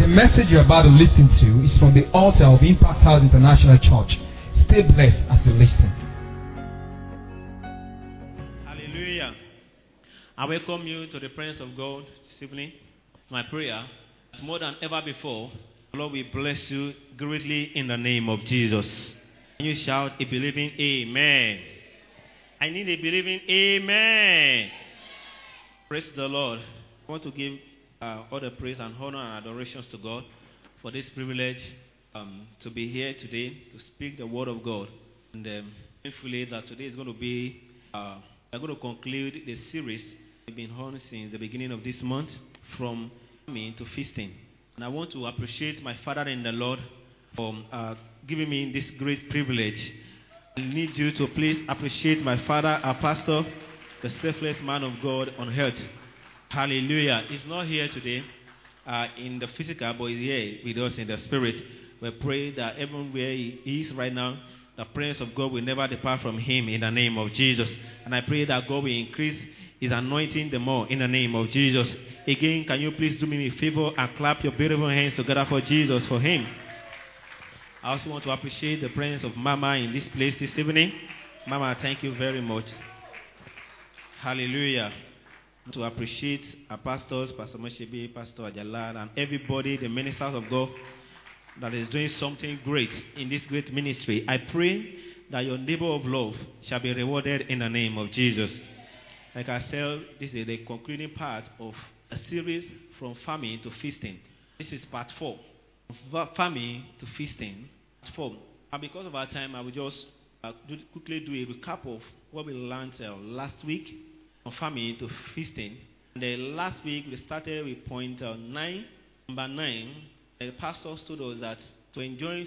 message you're about to listen to is from the altar of Impact House International Church. Stay blessed as you listen. Hallelujah. I welcome you to the presence of God this evening. My prayer is more than ever before. Lord, we bless you greatly in the name of Jesus. Can you shout a believing amen? I need a believing amen. Praise the Lord. I want to give all the praise and honor and adorations to God for this privilege to be here today to speak the word of God. And hopefully that today is going to be, we're going to conclude the series we've been on since the beginning of this month, from farming to feasting. And I want to appreciate my Father in the Lord for giving me this great privilege. I need you to please appreciate my Father, our pastor, the selfless man of God on earth. Hallelujah. He's not here today in the physical, but he's here with us in the spirit. We pray that everywhere he is right now, the presence of God will never depart from him in the name of Jesus. And I pray that God will increase his anointing the more in the name of Jesus. Again, can you please do me a favor and clap your beautiful hands together for Jesus, for him. I also want to appreciate the presence of Mama in this place this evening. Mama, thank you very much. Hallelujah. To appreciate our pastors, Pastor Moshebi, Pastor Ajalad, and everybody, the ministers of God, that is doing something great in this great ministry. I pray that your labor of love shall be rewarded in the name of Jesus. Like I said, this is the concluding part of a series from farming to feasting. This is part 4. Farming to feasting. Part 4. And because of our time, I will just quickly do a recap of what we learned last week on farming to feasting. And last week we started with point 9. Number 9, the pastor told us that to enjoy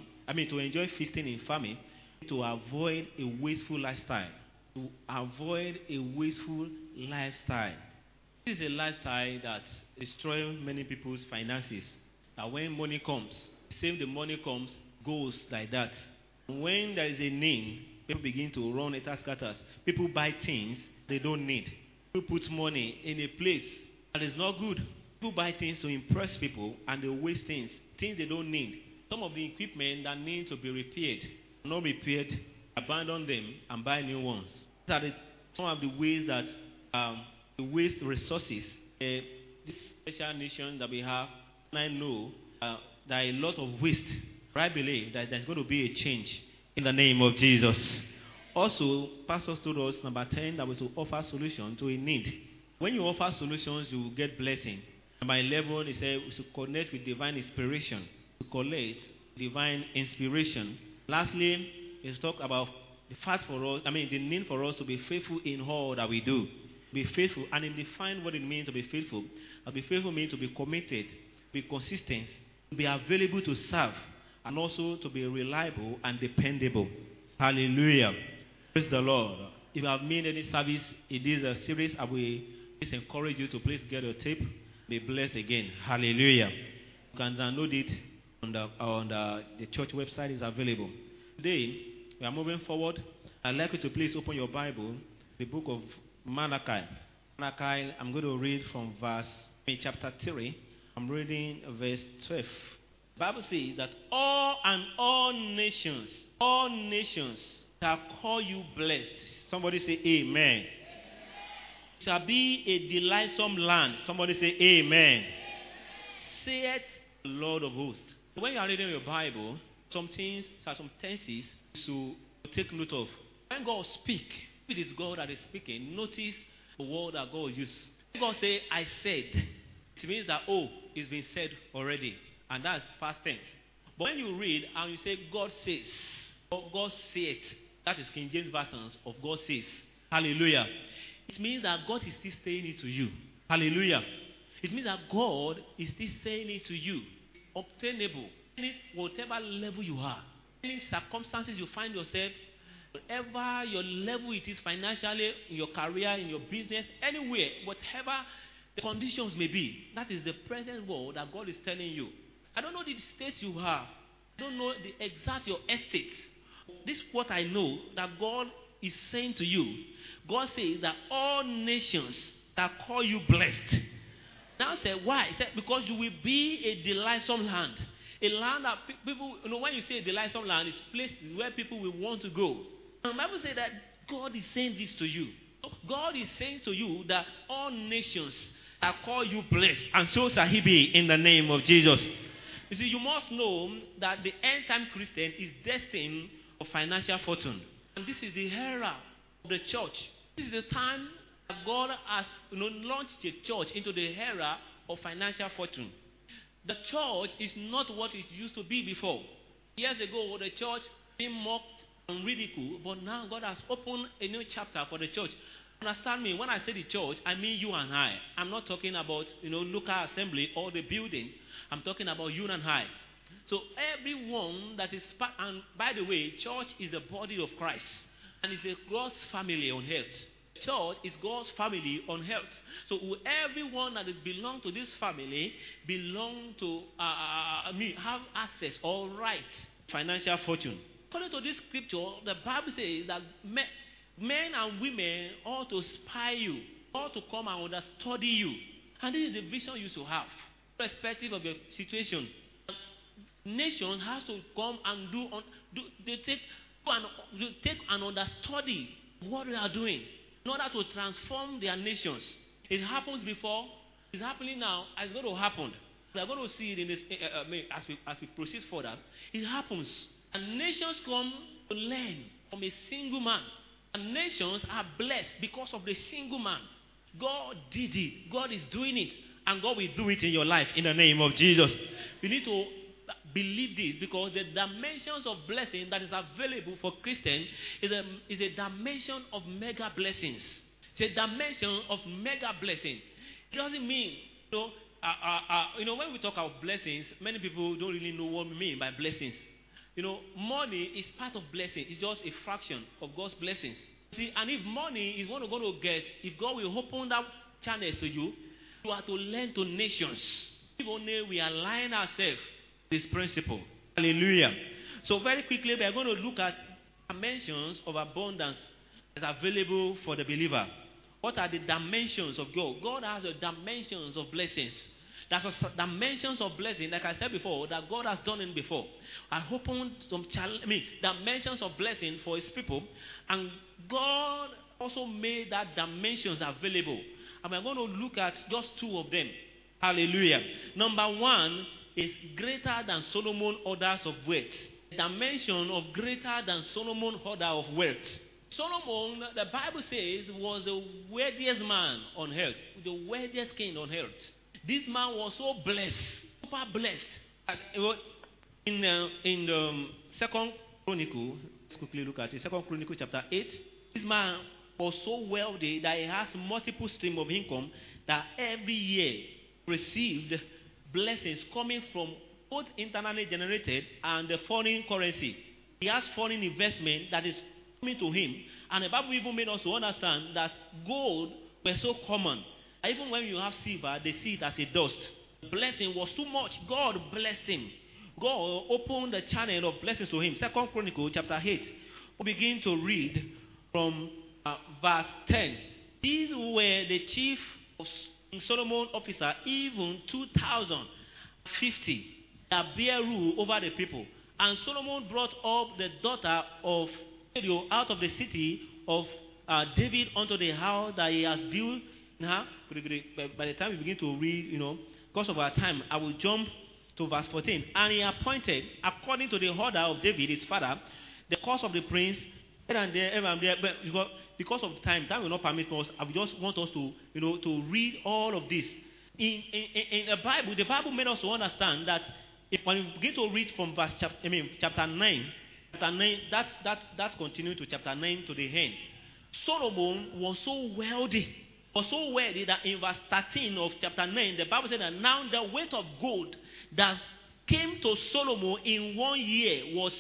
feasting in farming, to avoid a wasteful lifestyle. To avoid a wasteful lifestyle. This is a lifestyle that destroys many people's finances. That when money comes, same the money comes, goes like that. When there is a need, people begin to run it as scatters. People buy things they don't need. People put money in a place that is not good. People buy things to impress people and they waste things they don't need. Some of the equipment that need to be repaired, not repaired, abandon them and buy new ones. These are some of the ways that we waste resources. This special nation that we have, and I know there are a lot of waste. But I believe that there's going to be a change in the name of Jesus. Also, Pastor told us, number 10, that we should offer solutions to a need. When you offer solutions, you will get blessing. Number 11, he said we should connect with divine inspiration. To collect divine inspiration. Lastly, he talked about the need for us to be faithful in all that we do. Be faithful, and he defined what it means to be faithful. To be faithful means to be committed, be consistent, to be available to serve, and also to be reliable and dependable. Hallelujah. Praise the Lord. If you have made any service in this series, I will please encourage you to please get your tape. Be blessed again. Hallelujah. You can download it on the church website is available. Today, we are moving forward. I'd like you to please open your Bible, the book of Malachi. Malachi, I'm going to read from chapter 3. I'm reading verse 12. The Bible says that all nations shall call you blessed. Somebody say amen. It shall be a delightsome land. Somebody say amen. Saith the Lord of hosts. When you are reading your Bible, some tenses to take note of. When God speaks, if it is God that is speaking, notice the word that God uses. When God say, I said, it means that, it's been said already. And that's past tense. But when you read and you say, God says, or God said, that is King James versions of God says. Hallelujah. It means that God is still saying it to you. Hallelujah. It means that God is still saying it to you. Obtainable. Whatever level you are. Any circumstances you find yourself, whatever your level it is financially, in your career, in your business, anywhere, whatever the conditions may be, that is the present word that God is telling you. I don't know the state you have. I don't know the exact your estate. This is what I know that God is saying to you. God says that all nations that call you blessed. Now now said, why? He said, because you will be a delightsome land. A land that people, when you say a delightsome land, it's places where people will want to go. And the Bible says that God is saying this to you. God is saying to you that all nations are called you blessed, and so shall he be in the name of Jesus. You see, you must know that the end-time Christian is destined for financial fortune. And this is the era of the church. This is the time that God has launched the church into the era of financial fortune. The church is not what it used to be before. Years ago, the church being mocked and ridiculed, but now God has opened a new chapter for the church. Understand me, when I say the church, I mean you and I. I'm not talking about, local assembly or the building. I'm talking about you and I. So everyone that is part, and by the way, church is the body of Christ. And it's God's family on earth. Church is God's family on earth. So everyone that belongs to this family belong to, have access or right financial fortune. According to this scripture, the Bible says that men and women ought to spy you, ought to come and understudy you. And this is the vision you should have, irrespective of your situation. Nations have to come and take and understudy what we are doing in order to transform their nations. It happens before, it's happening now, it's going to happen. We are going to see it in this, as we proceed further. It happens. And nations come to learn from a single man. And nations are blessed because of the single man. God did it. God is doing it. And God will do it in your life in the name of Jesus. You need to believe this, because the dimensions of blessing that is available for Christians is a dimension of mega blessings. It's a dimension of mega blessing. It doesn't mean, when we talk about blessings, many people don't really know what we mean by blessings. Money is part of blessing. It's just a fraction of God's blessings. See, and if money is what we're going to get, if God will open that channel to you, you are to lend to nations. If only we align ourselves with this principle. Hallelujah. So very quickly, we are going to look at dimensions of abundance that's available for the believer. What are the dimensions of God? God has the dimensions of blessings. That's a dimensions of blessing, like I said before, that God has done it before. I opened some dimensions of blessing for his people, and God also made that dimensions available. And we're going to look at just two of them. Hallelujah. Number one is greater than Solomon orders of wealth. The dimension of greater than Solomon order of wealth. Solomon, the Bible says, was the wealthiest man on earth, the wealthiest king on earth. This man was so blessed, super blessed. In the Second Chronicle, let's quickly look at it. Second Chronicle chapter 8. This man was so wealthy that he has multiple streams of income that every year received blessings coming from both internally generated and the foreign currency. He has foreign investment that is coming to him. And the Bible even made us to understand that gold was so common. Even when you have silver, they see it as a dust. The blessing was too much. God blessed him. God opened the channel of blessings to him. Second Chronicle chapter 8. We begin to read from verse 10. These were the chief of Solomon officer, even 2,050 that bear rule over the people. And Solomon brought up the daughter of Pharaoh out of the city of David unto the house that he has built. By the time we begin to read, because of our time, I will jump to verse 14. And he appointed, according to the order of David, his father, the cause of the prince, here and there, but because of time will not permit us. I just want us to, to read all of this. In the Bible made us to understand that when we begin to read from chapter 9, that continues to chapter 9 to the end. Solomon was so wealthy that in verse 13 of chapter 9, the Bible said that now the weight of gold that came to Solomon in 1 year was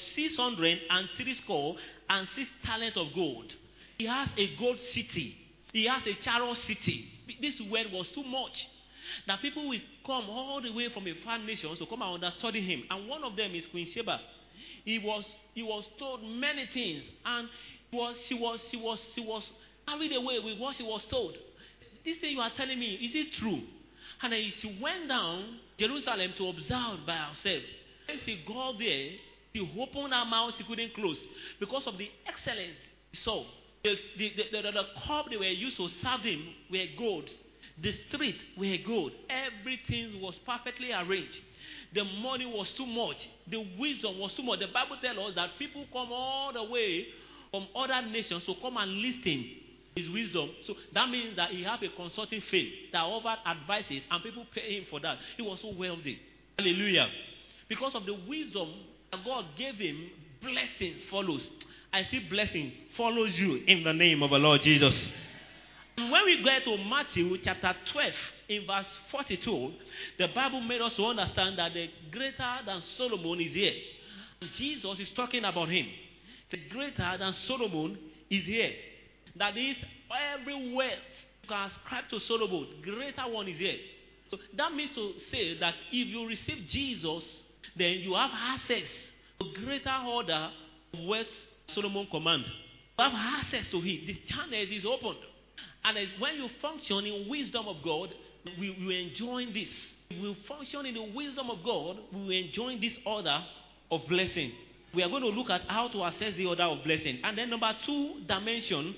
606 talents of gold. He has a gold city. He has a chariot city. This wealth was too much that people will come all the way from a far nation to come and understudy him. And one of them is Queen Sheba. He was told many things, and she was carried away with what she was told. This thing you are telling me, is it true? And then she went down Jerusalem to observe by herself. When she got there, she opened her mouth, she couldn't close because of the excellence she saw. The cup they were used to serve him were gold. The street were gold. Everything was perfectly arranged. The money was too much. The wisdom was too much. The Bible tells us that people come all the way from other nations to come and listen his wisdom. So that means that he have a consulting firm that offered advices and people pay him for that. He was so wealthy. Hallelujah. Because of the wisdom that God gave him, blessing follows. I see blessing follows you in the name of the Lord Jesus. And when we get to Matthew chapter 12 in verse 42, the Bible made us to understand that the greater than Solomon is here. And Jesus is talking about him. The greater than Solomon is here. That is, every wealth you can ascribe to Solomon, greater one is here. So that means to say that if you receive Jesus, then you have access to greater order of wealth Solomon command. You have access to it. The channel is opened. And as when you function in wisdom of God, we will enjoy this. If we function in the wisdom of God, we will enjoy this order of blessing. We are going to look at how to assess the order of blessing. And then number two dimension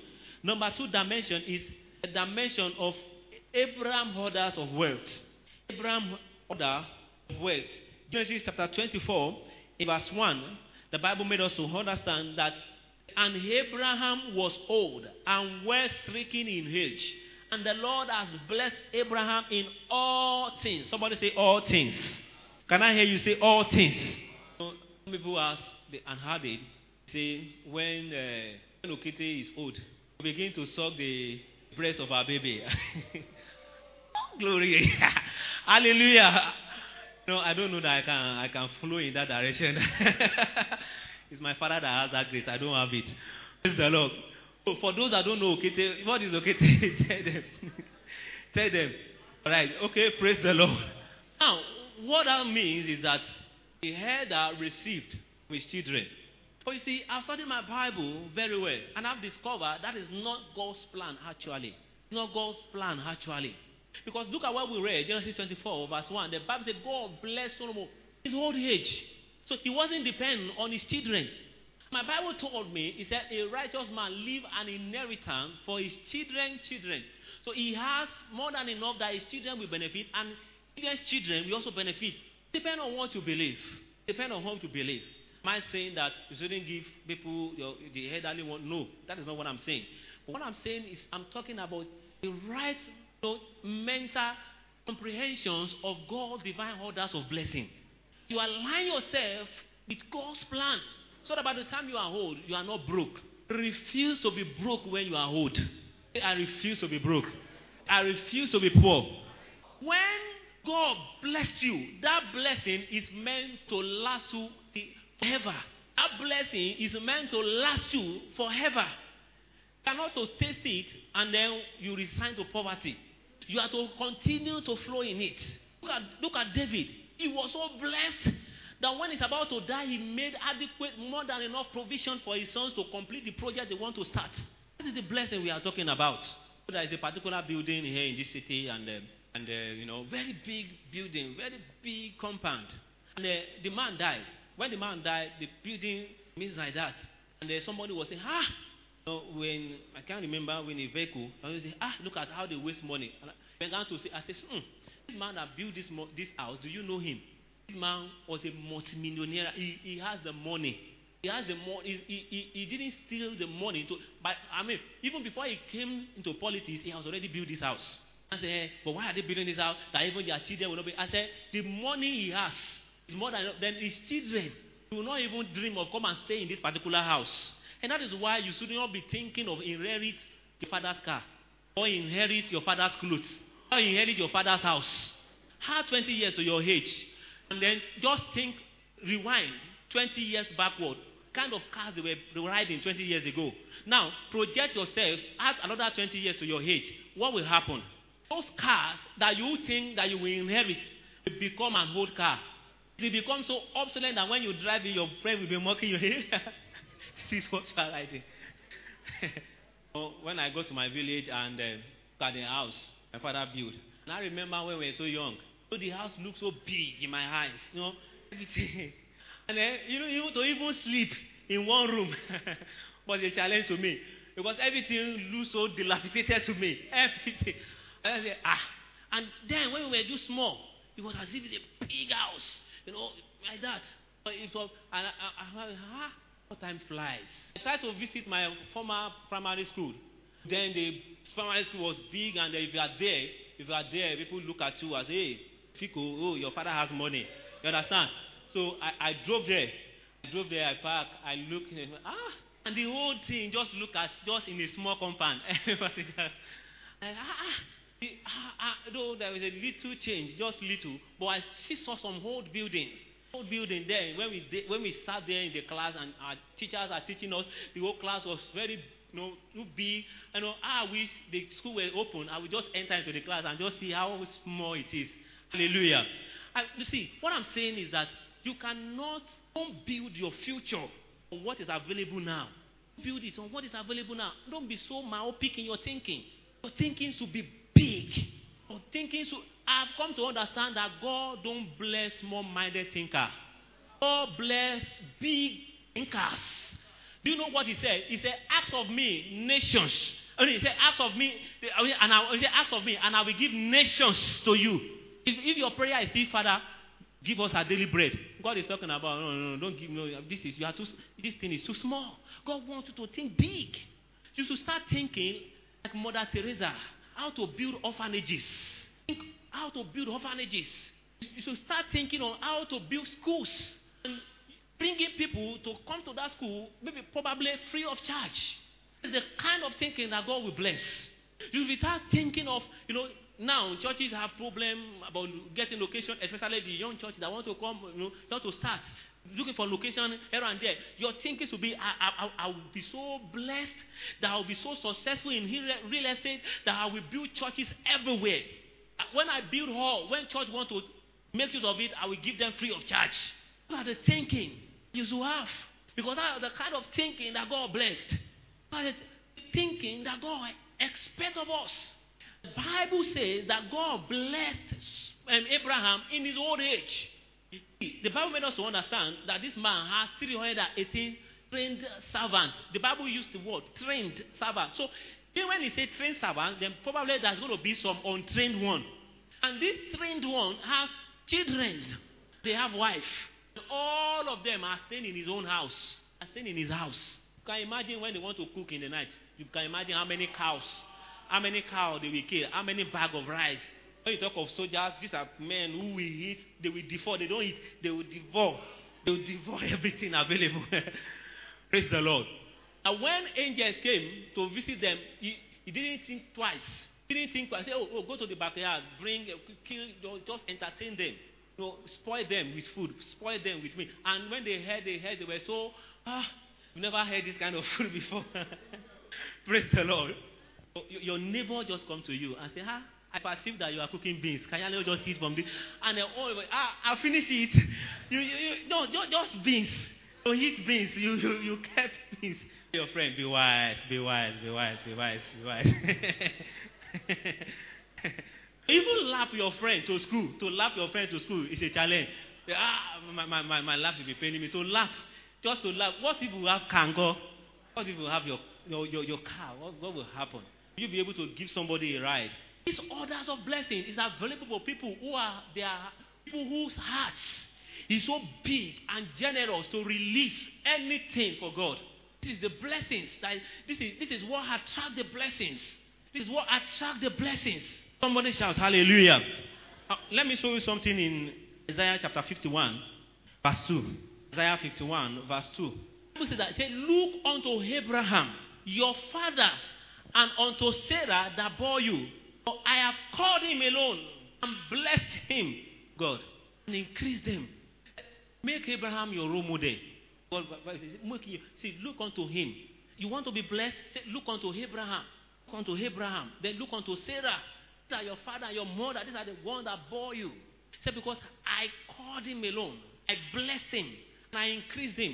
is the dimension of Abraham orders of wealth. Abraham order of wealth. Genesis chapter 24, in verse 1, the Bible made us to understand that, and Abraham was old and well stricken in age, and the Lord has blessed Abraham in all things. Somebody say all things. Can I hear you say all things? Some people ask and heard it. Say when Okite is old, we begin to suck the breast of our baby. Glory. Hallelujah. No, I don't know that I can flow in that direction. It's my father that has that grace. I don't have it. Praise the Lord. So for those that don't know Okite, what is Okite? Tell them. Tell them. All right. Okay. Praise the Lord. Now, what that means is that the elder received his children. But you see, I've studied my Bible very well, and I've discovered that is not God's plan actually. It's not God's plan actually. Because look at what we read, Genesis 24, verse 1. The Bible said, God blessed Solomon in his old age. So he wasn't dependent on his children. My Bible told me, it said, a righteous man leave an inheritance for his children's children. So he has more than enough that his children will benefit, and his children will also benefit. Depend on what you believe. Depend on what you believe. Am I saying that you shouldn't give people the elderly one? No, that is not what I'm saying. But what I'm saying is I'm talking about the right mental comprehensions of God's divine orders of blessing. You align yourself with God's plan so that by the time you are old, you are not broke. Refuse to be broke when you are old. I refuse to be broke. I refuse to be poor. When God blessed you, that blessing is meant to last you forever. That blessing is meant to last you forever. You cannot to taste it and then you resign to poverty. You are to continue to flow in it. Look at David. He was so blessed that when he's about to die, he made adequate, more than enough provision for his sons to complete the project they want to start. That is the blessing we are talking about. There is a particular building here in this city, and very big building, very big compound. And the man died. When the man died, the building means like that. And somebody was saying, when I can't remember when a vehicle, I was saying, look at how they waste money. And I began to say, this man that built this house, do you know him? This man was a multimillionaire. He has the money. He has the money. He didn't steal the money. Even before he came into politics, he has already built this house. I said, but why are they building this house? That even their children will not be. I said, the money he has is more than his children. He will not even dream of come and stay in this particular house. And that is why you should not be thinking of inherit your father's car, or inherit your father's clothes, or inherit your father's house. Add 20 years to your age, and then just think, rewind 20 years backward. Kind of cars they were riding 20 years ago. Now, project yourself, add another 20 years to your age. What will happen? Those cars that you think that you will inherit will become an old car. It will become so obsolete that when you drive it, your friend will be mocking you. This is what you are riding. When I go to my village and look at the house my father built, And I remember when we were so young. So the house looked so big in my eyes, everything. And then, even sleep in one room was a challenge to me. Because everything looked so dilapidated to me. Everything. And I said, And then when we were just small, it was as if it's a big house, like that. It was, and how time flies. I tried to visit my former primary school. Then the primary school was big, and if you are there, people look at you as, hey, Fico, your father has money. You understand? So I drove there. I parked, I looked, and the whole thing just in a small compound. Everybody just, though there was a little change, just little, but I saw some old buildings. Old building there. When we sat there in the class and our teachers are teaching us, the whole class was very, too big. I wish the school were open. I would just enter into the class and just see how small it is. Hallelujah. You see, what I'm saying is that you don't build your future on what is available now. Build it on what is available now. Don't be so myopic in your thinking. Your thinking should be big. I've come to understand that God don't bless small-minded thinkers. God bless big thinkers. Do you know what he said? He said, ask of me, nations. He said, ask of me, and I will give nations to you. If your prayer is still, Father, give us our daily bread. God is talking about, no, don't give, this thing is too small. God wants you to think big. You should start thinking like Mother Teresa, how to build orphanages. Think how to build orphanages. You should start thinking on how to build schools. And bringing people to come to that school, probably free of charge. It's the kind of thinking that God will bless. You will start thinking of, now churches have problem about getting location, especially the young churches that want to come, to start looking for location here and there. Your thinking should be, I will be so blessed that I will be so successful in real estate that I will build churches everywhere. When I build hall, when church want to make use of it, I will give them free of charge. Those are the thinking you should have. Because that is the kind of thinking that God blessed. That is thinking that God expects of us. The Bible says that God blessed Abraham in his old age. The Bible made us to understand that this man has 318 trained servants. The Bible used the word trained servants. So when he said trained servants, then probably there's going to be some untrained one. And this trained one has children. They have wife. All of them are staying in his own house. Are staying in his house. You can imagine when they want to cook in the night. You can imagine how many cows they will kill. How many bags of rice. When you talk of soldiers, these are men who will eat. They will devour. They don't eat. They will devour. They will devour everything available. Praise the Lord. And when angels came to visit them, he didn't think twice. He didn't think twice. Say, go to the backyard, kill, just entertain them. Spoil them with food, spoil them with meat. And when they heard, they were so, we've never heard this kind of food before. Praise the Lord. Your neighbor just come to you and say, I perceive that you are cooking beans. Can you just eat from this? And then, I'll finish it. No, just beans. Don't eat beans. You kept beans. Your friend, be wise. Even lap your friend to school. To lap your friend to school is a challenge. My lap will be paining me. To lap. Just to lap. What if you have kango? What if you have your car? What will happen? Will you be able to give somebody a ride? These orders of blessing is available for people people whose hearts is so big and generous to release anything for God. This is the blessings. This is what attracts the blessings. This is what attracts the blessings. Somebody shout hallelujah. Let me show you something in Isaiah chapter 51, verse 2. Isaiah 51, verse 2. Bible says that, look unto Abraham, your father, and unto Sarah that bore you. For I have called him alone and blessed him, God, and increased him. Make Abraham your role model. God, see, look unto him. You want to be blessed? Say, look unto Abraham. Look unto Abraham. Then look unto Sarah. These are your father and your mother. These are the ones that bore you. Say, because I called him alone. I blessed him. And I increased him.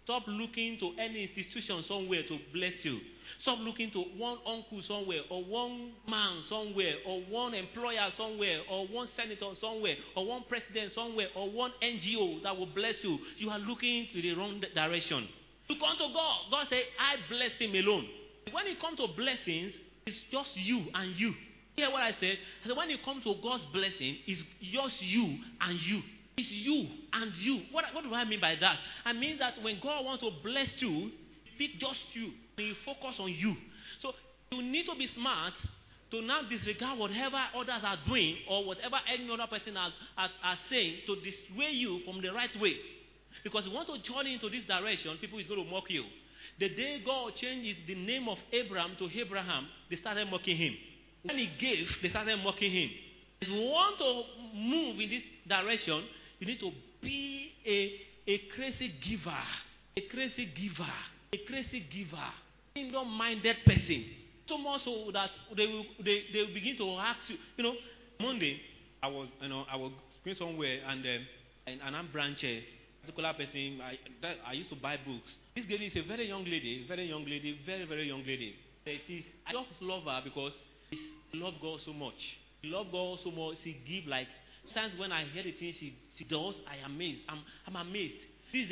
Stop looking to any institution somewhere to bless you. Stop looking to one uncle somewhere, or one man somewhere, or one employer somewhere, or one senator somewhere, or one president somewhere, or one NGO that will bless you. You are looking to the wrong direction. You come to God. God said, I bless him alone. When it comes to blessings, it's just you and you. Hear what I said? I said, when it comes to God's blessing, it's just you and you. It's you and you. What do I mean by that? I mean that when God wants to bless you, pick just you. And you focus on you. So you need to be smart to not disregard whatever others are doing or whatever any other person are saying to dissuade you from the right way. Because you want to journey into this direction, people is going to mock you. The day God changed the name of Abraham to Abraham, they started mocking him. When he gave, they started mocking him. If you want to move in this direction, you need to be a crazy giver. A crazy giver. A crazy giver. Kingdom-minded person. So much so that they will begin to ask you. You know, Monday, I was going somewhere and I'm branching. Particular person, I used to buy books. This lady is a very young lady, very, very young lady. I just love her because she loves God so much. She loves God so much. She gives like, sometimes when I hear the things she does, I am amazed. I'm amazed. She's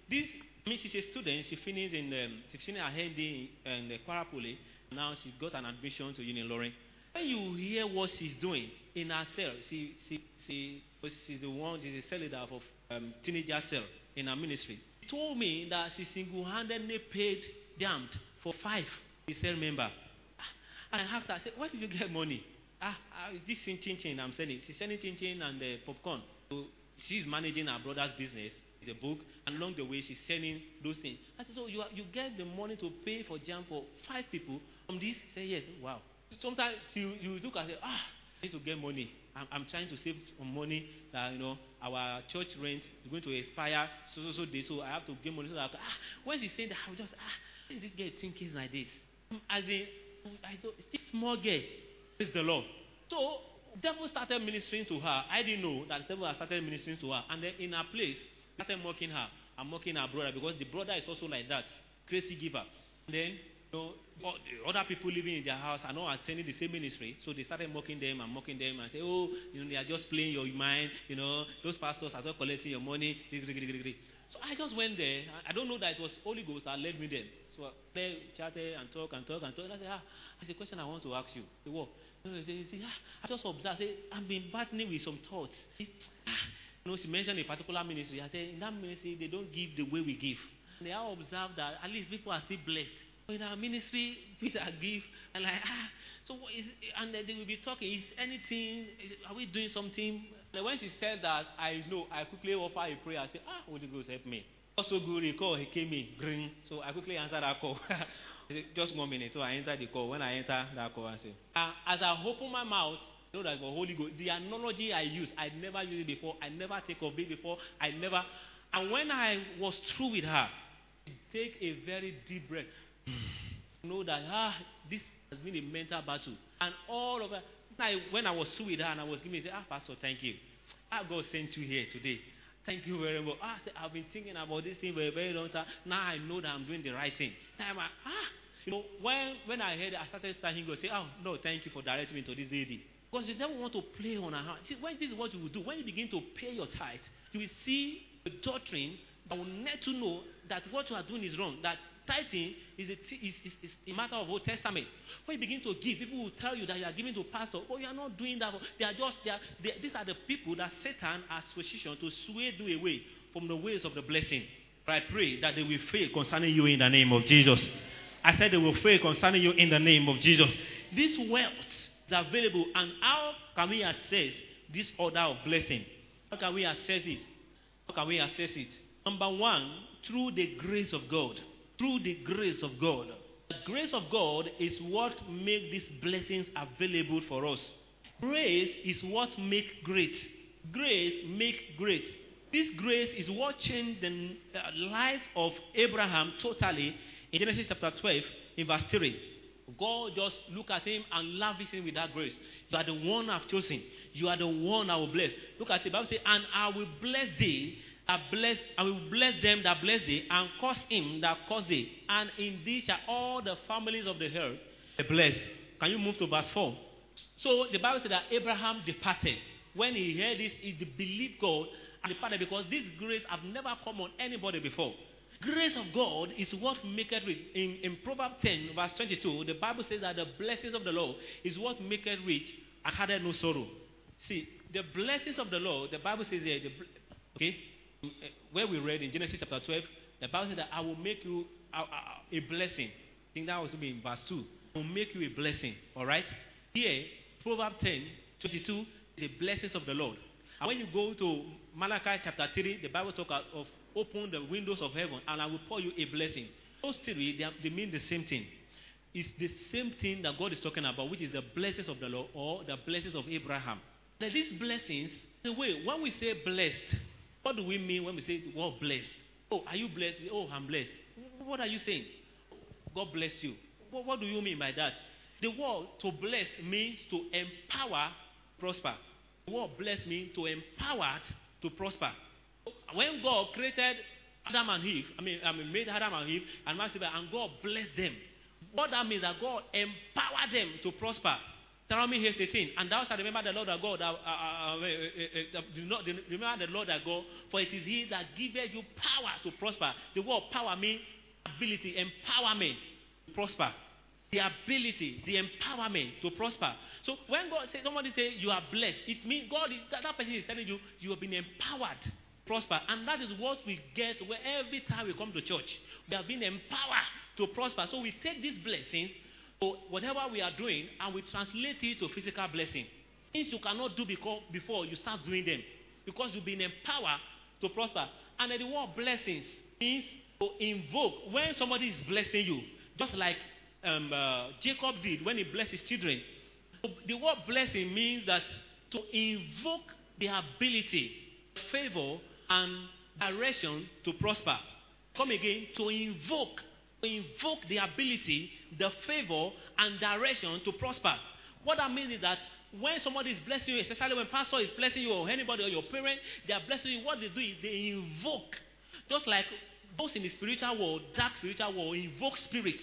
a student. She finished her head in the Kwara Poly. Now she got an admission to Unilorin. When you hear what she's doing in her cell, she's the cell leader of teenager cell in her ministry. She told me that she single-handedly paid damned for 5 cell member. And I asked her, I said, where did you get money? This chin I'm selling. She's selling chin and popcorn. So she's managing her brother's business, the book, and along the way she's selling those things. I said, so you get the money to pay for jam for 5 people from this? She said, yes. Wow. Sometimes you look and say, I need to get money. I'm trying to save some money that, our church rent is going to expire so day, so I have to get money. So that when she's saying that, I will just, this girl thinking like this. As in, this small girl is the Lord. So, the devil started ministering to her. I didn't know that the devil had started ministering to her. And then in her place, started mocking her and mocking her brother, because the brother is also like that, crazy giver. And then, the other people living in their house are not attending the same ministry, so they started mocking them and say, they are just playing your mind, those pastors are not collecting your money. So I just went there. I don't know that it was Holy Ghost that led me there. So they chatted and talk. And I said, that's a question I want to ask you. Say, what? I just observed. I've been battling with some thoughts. She mentioned a particular ministry. I said, in that ministry, they don't give the way we give. And they have observed that at least people are still blessed. But in our ministry, people give, and like, so what is it? And they will be talking, is anything, are we doing something? And when she said that, I quickly offer a prayer. I said, Holy Ghost, help me. Also good, he called, he came in, green. So I quickly answered that call. Just 1 minute. So I entered the call. When I entered that call, I said, as I open my mouth, know that for Holy Ghost, the analogy I use, I never used it before. I never take of it before. And when I was through with her, take a very deep breath. Know that this has been a mental battle. And all of it, when I was through with her and I was giving, I said, Pastor, thank you. God sent you here today. Thank you very much. I said, I've been thinking about this thing for a very long time. Now I know that I'm doing the right thing. Now I'm like, when I heard it, I started thanking God. Say, no, thank you for directing me to this lady. Because the devil want to play on her heart. See, when this is what you will do, when you begin to pay your tithe, you will see the doctrine that will let you know that what you are doing is wrong. That tithing is a matter of Old Testament. When you begin to give, people will tell you that you are giving to pastor. Oh, you are not doing that. These are the people that Satan has positioned to sway you away from the ways of the blessing. But I pray that they will fail concerning you in the name of Jesus. I said they will fail concerning you in the name of Jesus. This wealth is available, and how can we access this order of blessing? How can we access it? How can we access it? Number one, through the grace of God. Through the grace of God. The grace of God is what makes these blessings available for us. Grace is what makes great. Grace makes great. This grace is what changed the life of Abraham totally in Genesis chapter 12 in verse 3. God just look at him and lavish him with that grace. You are the one I've chosen. You are the one I will bless. Look at it. The Bible says, and I will bless thee I will bless them that bless thee, and curse him that curse thee. And in thee shall all the families of the earth be blessed. Can you move to verse 4? So the Bible said that Abraham departed. When he heard this, he believed God and departed, because this grace have never come on anybody before. Grace of God is what maketh rich. In Proverbs 10, verse 22, the Bible says that the blessings of the Lord is what maketh rich and addeth no sorrow. See, the blessings of the Lord, the Bible says here, where we read in Genesis chapter 12, the Bible says that I will make you a blessing. I think that was in verse 2. I will make you a blessing. Alright? Here, Proverbs 10, 22, the blessings of the Lord. And when you go to Malachi chapter 3, the Bible talks of open the windows of heaven and I will pour you a blessing. Those three, they mean the same thing. It's the same thing that God is talking about, which is the blessings of the Lord or the blessings of Abraham. Now, these blessings, the way, when we say blessed, what do we mean when we say the word blessed? Oh, are you blessed? Oh, I'm blessed. What are you saying? God bless you. What do you mean by that? The word to bless means to empower, prosper. The word bless means to empower, to prosper. When God created Adam and Eve, made Adam and Eve and God blessed them. What that means that God empowered them to prosper. Deuteronomy 8:18. And thou shalt remember the Lord thy God. Remember the Lord thy God, for it is He that giveth you power to prosper. The word power means ability, empowerment to prosper. The ability, the empowerment to prosper. So when God says, somebody say you are blessed, it means God that person is telling you you have been empowered to prosper. And that is what we get where every time we come to church. We have been empowered to prosper. So we take these blessings, so whatever we are doing, and we translate it to physical blessing. Things you cannot do before you start doing them. Because you've been empowered to prosper. And the word blessings means to invoke. When somebody is blessing you, just like Jacob did when he blessed his children. The word blessing means that to invoke the ability, favor, and direction to prosper. Come again, to invoke the ability, the favor, and direction to prosper. What that means is that when somebody is blessing you, especially when pastor is blessing you or anybody or your parent, they are blessing you, what they do is they invoke. Just like those in the spiritual world, dark spiritual world, invoke spirits.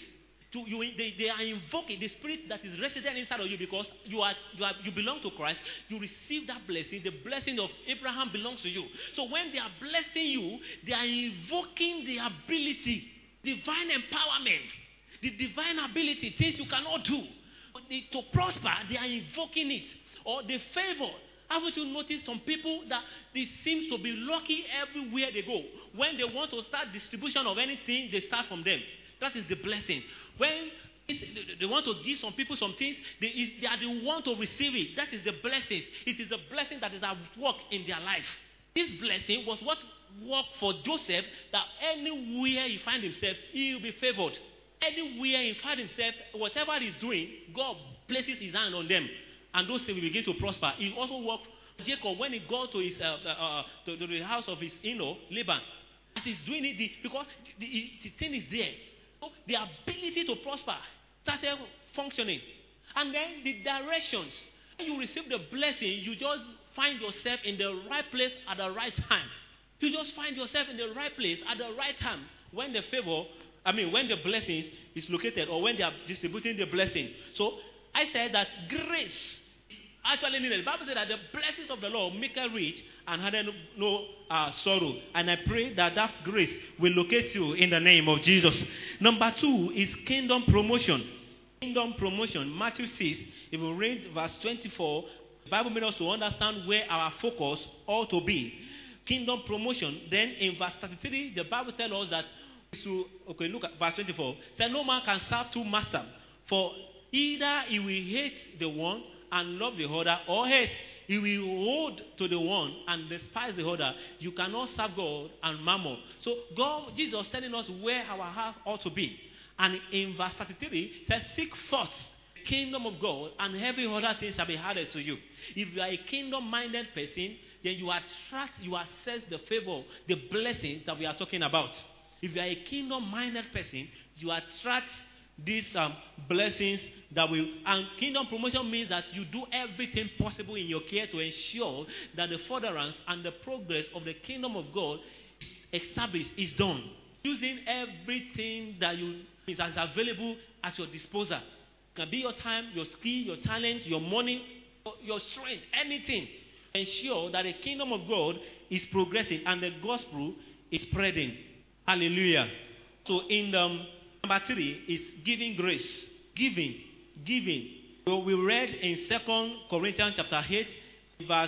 They are invoking the spirit that is resident inside of you, because you belong to Christ. You receive that blessing. The blessing of Abraham belongs to you. So when they are blessing you, they are invoking the ability, divine empowerment, the divine ability, things you cannot do. To prosper, they are invoking it. Or the favor. Haven't you noticed some people that they seem to be lucky everywhere they go? When they want to start distribution of anything, they start from them. That is the blessing. When they want to give some people some things, they are the one to receive it. That is the blessing. It is the blessing that is at work in their life. This blessing was what worked for Joseph, that anywhere he finds himself, he will be favored. Anywhere he finds himself, whatever he's doing, God places his hand on them. And those things will begin to prosper. It also worked for Jacob when he got to his to the house of his in-law, Laban. As he's doing it, because the thing is there. The ability to prosper started functioning. And then the directions. When you receive the blessing, you just find yourself in the right place at the right time. You just find yourself in the right place at the right time when the when the blessing is located, or when they are distributing the blessing. So I said that grace actually needed. The Bible said that the blessings of the Lord make her rich and had no sorrow. And I pray that that grace will locate you in the name of Jesus. Number 2 is kingdom promotion. Kingdom promotion. Matthew 6, if we read verse 24, the Bible made us to understand where our focus ought to be. Kingdom promotion. Then in verse 33, the Bible tells us that, look at verse 24. Say, no man can serve two masters, for either he will hate the one and love the other, or else he will hold to the one and despise the other. You cannot serve God and mammon. So Jesus is telling us where our heart ought to be. And in verse 33, it says, seek first the kingdom of God, and every other thing shall be added to you. If you are a kingdom-minded person, then you access the favor, the blessings that we are talking about. If you are a kingdom-minded person, you attract these blessings that will. And kingdom promotion means that you do everything possible in your care to ensure that the furtherance and the progress of the kingdom of God is established, is done. Using everything that is available at your disposal. It can be your time, your skill, your talent, your money, your strength, anything. Ensure that the kingdom of God is progressing and the gospel is spreading. Hallelujah. So in number 3 is giving grace. Giving. So we read in 2 Corinthians chapter 8, verse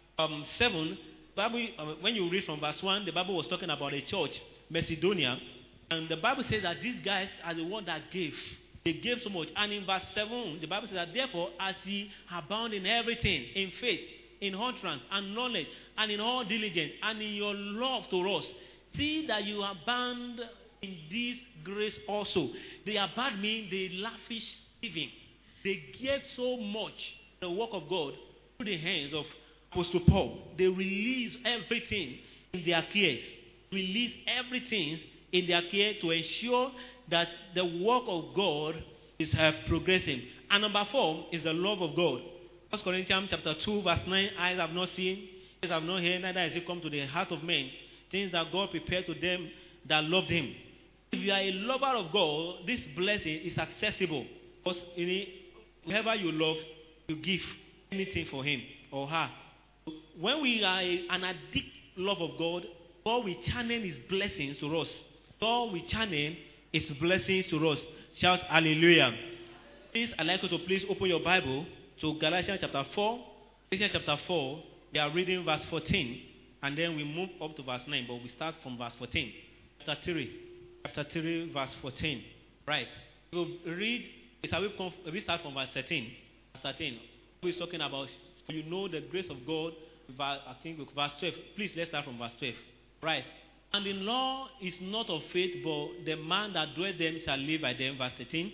7. Bible, when you read from verse 1, the Bible was talking about a church, Macedonia. And the Bible says that these guys are the ones that gave. They gave so much. And in verse 7, the Bible says that therefore, as ye abound in everything, in faith, in utterance, and knowledge, and in all diligence, and in your love to us, see that you abound in this grace also. They abound means they lavish giving. They gave so much the work of God through the hands of Apostle Paul. They release everything in their cares. Release everything in their care to ensure that the work of God is progressing. And number 4 is the love of God. 1 Corinthians chapter 2 verse 9, eyes have not seen, ears have not heard, neither has it come to the heart of men, things that God prepared to them that loved him. If you are a lover of God, this blessing is accessible. Because whoever you love, you give anything for him or her. When we are an addict love of God, God will channel his blessings to us. God will channel his blessings to us. Shout hallelujah. Please, I'd like you to please open your Bible to Galatians chapter 4. Galatians chapter 4, we are reading verse 14. And then we move up to verse 9, but we start from verse 14. Chapter 3, verse 14. Right. We'll read, we start from verse 13. Verse 13. We're talking about, you know, the grace of God. I think verse 12. Please, let's start from verse 12. Right. And the law is not of faith, but the man that doeth them shall live by them. Verse 13.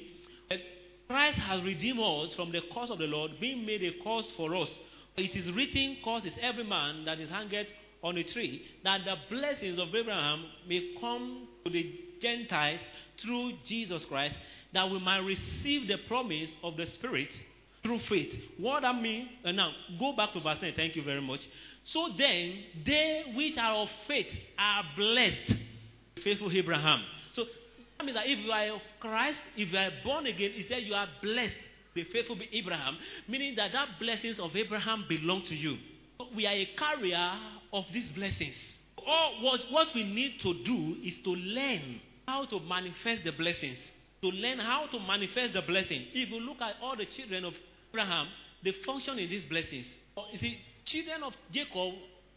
Christ has redeemed us from the curse of the Lord, being made a curse for us. It is written, cursed is every man that is hanged on a tree, that the blessings of Abraham may come to the Gentiles through Jesus Christ, that we might receive the promise of the Spirit through faith. What that means, now go back to verse 9, thank you very much. So then, they which are of faith are blessed, faithful Abraham. So that means that if you are of Christ, if you are born again, he said you are blessed, the faithful Abraham, meaning that blessings of Abraham belong to you. So we are a carrier of these blessings. What we need to do is to learn how to manifest the blessings. To learn how to manifest the blessing. If you look at all the children of Abraham, they function in these blessings. You see, children of Jacob,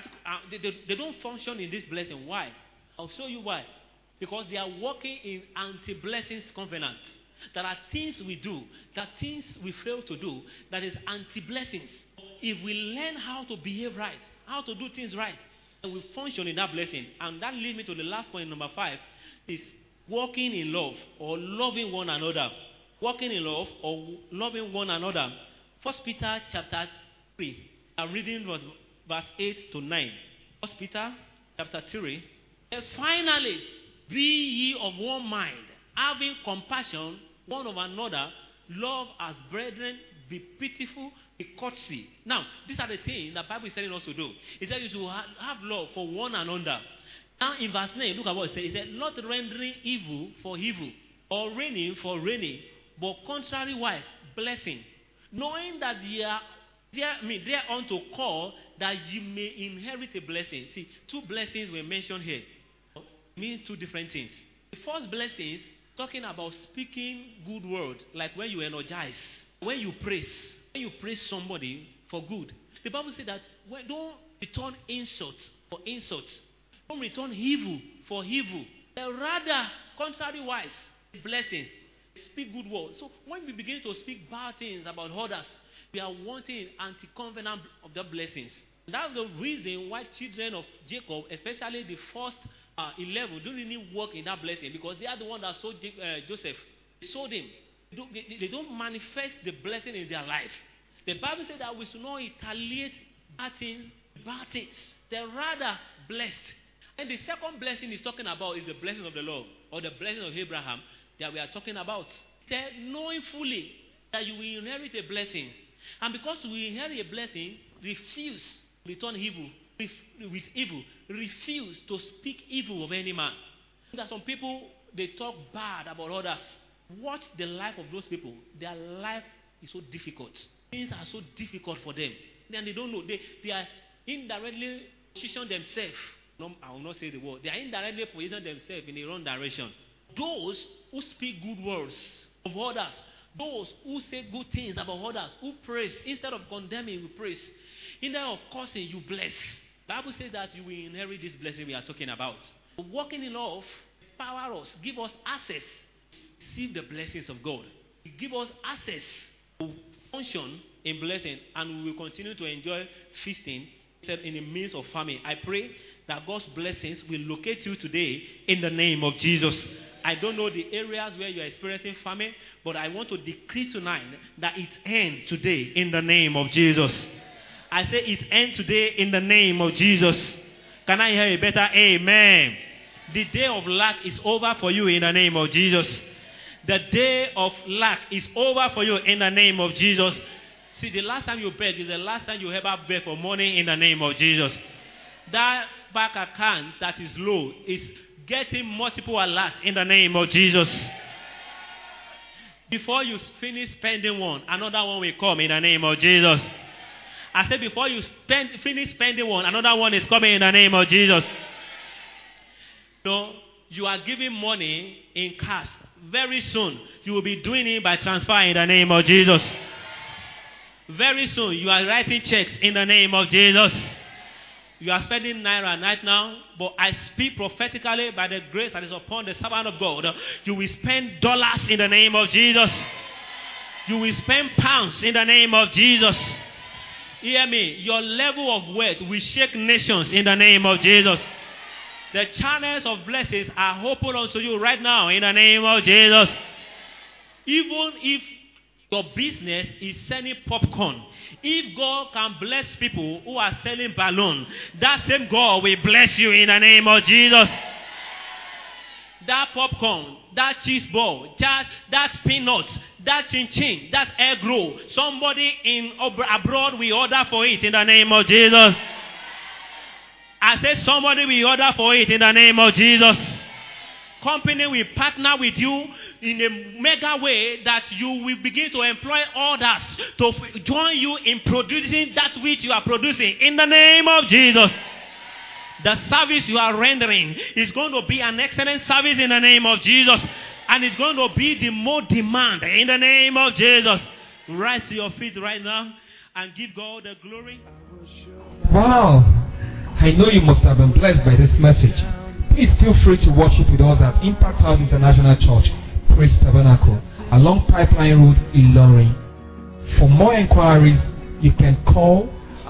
they don't function in this blessing. Why? I'll show you why. Because they are working in anti-blessings covenant. There are things we do, there are things we fail to do, that is anti-blessings. If we learn how to behave right, how to do things right, and we function in that blessing. And that leads me to the last point, number 5, is walking in love or loving one another. Walking in love or loving one another. 1 Peter chapter 3. I'm reading verse 8 to 9. 1 Peter chapter 3. And finally, be ye of one mind, having compassion one of another, love as brethren, be pitiful, be courtesy. Now, these are the things the Bible is telling us to do. It says you should have love for one another. Now, in verse 9, look at what it says. It said, not rendering evil for evil, or raining for raining, but contrariwise, blessing. Knowing that ye are thereunto call, that ye may inherit a blessing. See, 2 blessings were mentioned here. It means 2 different things. The first blessing is talking about speaking good word, like when you energize, when you praise somebody for good. The Bible says that don't return insults for insults. Don't return evil for evil. Rather, contrariwise, blessing. Speak good words. So when we begin to speak bad things about others, we are wanting anti-covenant of the blessings. That's the reason why children of Jacob, especially the first 11, don't really work in that blessing, because they are the one that sold Joseph. They sold him. They don't manifest the blessing in their life. The Bible says that we should not retaliate bad things. They're rather blessed. And the second blessing is talking about is the blessing of the Lord, or the blessing of Abraham that we are talking about. knowing fully that you will inherit a blessing. And because we inherit a blessing, refuse to return evil with evil. Refuse to speak evil of any man. There are some people, they talk bad about others. Watch the life of those people. Their life is so difficult. Things are so difficult for them. Then they don't know. They are indirectly positioning themselves. No, I will not say the word. They are indirectly positioning themselves in the wrong direction. Those who speak good words of others, those who say good things about others, who praise, instead of condemning, you praise. Instead of cursing, you bless. The Bible says that you will inherit this blessing we are talking about. Walking in love, empower us, give us access to receive the blessings of God. Give us access to function in blessing, and we will continue to enjoy feasting in the midst of famine. I pray that God's blessings will locate you today in the name of Jesus. I don't know the areas where you are experiencing famine, but I want to decree tonight that it ends today in the name of Jesus. I say it ends today in the name of Jesus. Can I hear a better amen? The day of lack is over for you in the name of Jesus. The day of lack is over for you in the name of Jesus. See, the last time you beg is the last time you ever beg for money in the name of Jesus. That bank account that is low is getting multiple alerts in the name of Jesus. Before you finish spending one, another one will come in the name of Jesus. I said before you finish spending one, another one is coming in the name of Jesus. No, you are giving money in cash. Very soon, you will be doing it by transfer in the name of Jesus. Very soon, you are writing checks in the name of Jesus. You are spending naira right now, but I speak prophetically by the grace that is upon the servant of God. You will spend dollars in the name of Jesus. You will spend pounds in the name of Jesus. Hear me. Your level of wealth will shake nations in the name of Jesus. The channels of blessings are open unto you right now in the name of Jesus. Even if your business is selling popcorn, if God can bless people who are selling balloon, that same God will bless you in the name of Jesus. That popcorn, that cheese ball, that peanuts, that chin-chin, that egg roll, somebody abroad will order for it in the name of Jesus. I said somebody will order for it in the name of Jesus. Company will partner with you in a mega way that you will begin to employ others to join you in producing that which you are producing in the name of Jesus. The service you are rendering is going to be an excellent service in the name of Jesus. And it's going to be the more demand in the name of Jesus. Rise to your feet right now and give God the glory. Wow. I know you must have been blessed by this message. Please feel free to worship with us at Impact House International Church, Praise Tabernacle, along Pipeline Road, Ilorin. For more inquiries, you can call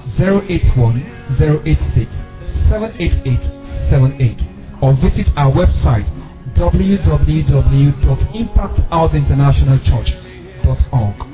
081-086-78878 or visit our website www.impacthouseinternationalchurch.org.